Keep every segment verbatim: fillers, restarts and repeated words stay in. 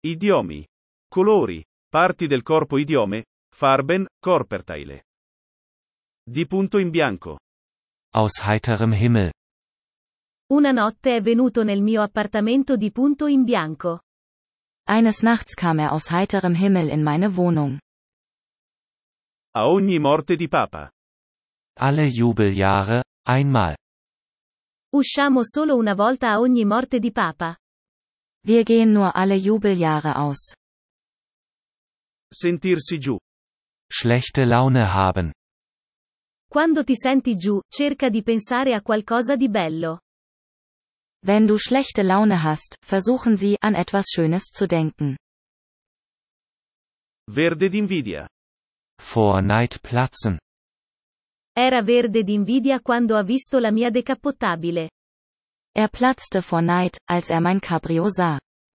Idiomi. Colori. Parti del corpo idiome. Farben, Körperteile. Di punto in bianco. Aus heiterem Himmel. Una notte è venuto nel mio appartamento di punto in bianco. Eines Nachts kam er aus heiterem Himmel in meine Wohnung. A ogni morte di papa. Alle Jubeljahre, einmal. Usciamo solo una volta a ogni morte di papa. Wir gehen nur alle Jubeljahre aus. Sentirsi giù. Schlechte Laune haben. Quando ti senti giù, cerca di pensare a qualcosa di bello. Wenn du schlechte Laune hast, versuchen Sie, an etwas Schönes zu denken. Verde d'invidia. Vor Neid platzen. Era verde d'invidia quando ha visto la mia decappottabile. Er platzte vor Neid, als er mein Cabrio sah.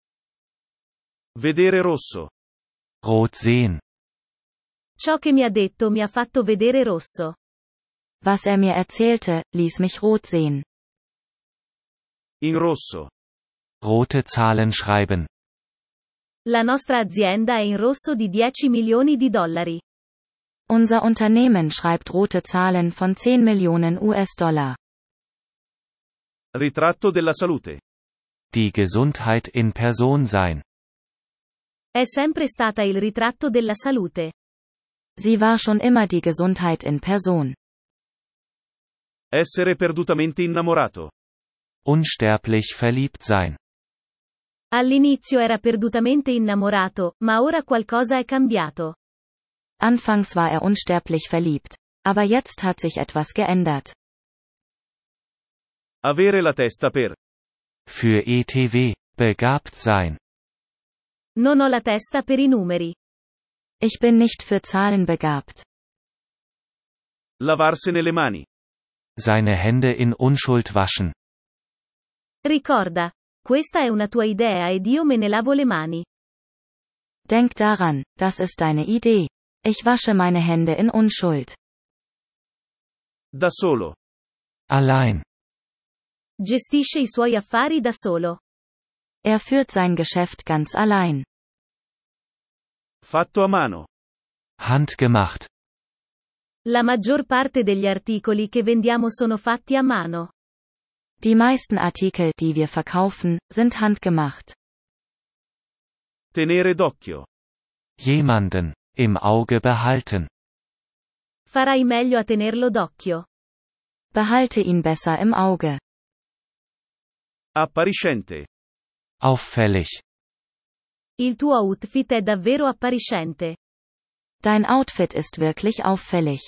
Vedere rosso. Rot sehen. Ciò che mi ha detto mi ha fatto vedere rosso. Was er mir erzählte, ließ mich rot sehen. In rosso. Rote Zahlen schreiben. La nostra azienda è in rosso di dieci milioni di dollari. Unser Unternehmen schreibt rote Zahlen von zehn Millionen U S-Dollar. Ritratto della salute. Die Gesundheit in Person sein. È sempre stata il ritratto della salute. Sie war schon immer die Gesundheit in Person. Essere perdutamente innamorato. Unsterblich verliebt sein. All'inizio era perdutamente innamorato, ma ora qualcosa è cambiato. Anfangs war er unsterblich verliebt. Aber jetzt hat sich etwas geändert. Avere la testa per. Für E T W, begabt sein. Non ho la testa per i numeri. Ich bin nicht für Zahlen begabt. Lavarsene le mani. Seine Hände in Unschuld waschen. Ricorda, questa è una tua idea ed io me ne lavo le mani. Denk daran, das ist deine Idee. Ich wasche meine Hände in Unschuld. Da solo. Allein. Gestisce i suoi affari da solo. Er führt sein Geschäft ganz allein. Fatto a mano. Handgemacht. La maggior parte degli articoli che vendiamo sono fatti a mano. Die meisten Artikel, die wir verkaufen, sind handgemacht. Tenere d'occhio. Jemanden im Auge behalten. Farai meglio a tenerlo d'occhio. Behalte ihn besser im Auge. Appariscente. Auffällig. Il tuo outfit è davvero appariscente. Dein Outfit ist wirklich auffällig.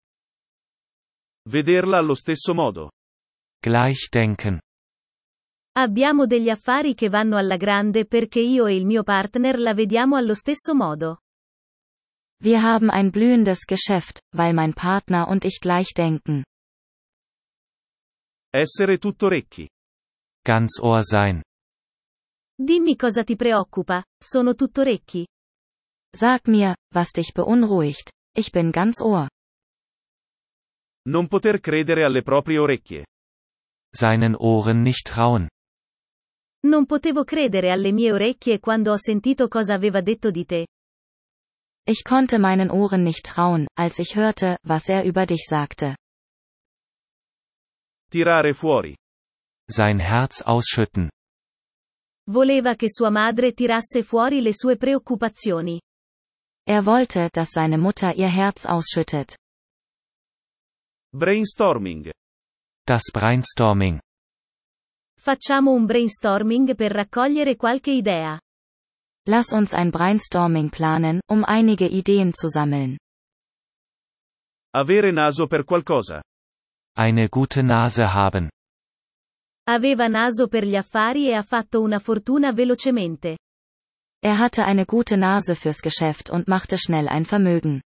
Vederla allo stesso modo. Gleich denken. Abbiamo degli affari che vanno alla grande perché io e il mio partner la vediamo allo stesso modo. Wir haben ein blühendes Geschäft, weil mein Partner und ich gleich denken. Essere tutto orecchi. Ganz Ohr sein. Dimmi cosa ti preoccupa, sono tutto orecchi. Sag mir, was dich beunruhigt. Ich bin ganz Ohr. Non poter credere alle proprie orecchie. Seinen Ohren nicht trauen. Non potevo credere alle mie orecchie quando ho sentito cosa aveva detto di te. Ich konnte meinen Ohren nicht trauen, als ich hörte, was er über dich sagte. Tirare fuori. Sein Herz ausschütten. Voleva che sua madre tirasse fuori le sue preoccupazioni. Er wollte, dass seine Mutter ihr Herz ausschüttet. Brainstorming. Das Brainstorming. Facciamo un brainstorming per raccogliere qualche idea. Lass uns ein Brainstorming planen, um einige Ideen zu sammeln. Avere naso per qualcosa. Eine gute Nase haben. Aveva naso per gli affari e ha fatto una fortuna velocemente. Er hatte eine gute Nase fürs Geschäft und machte schnell ein Vermögen.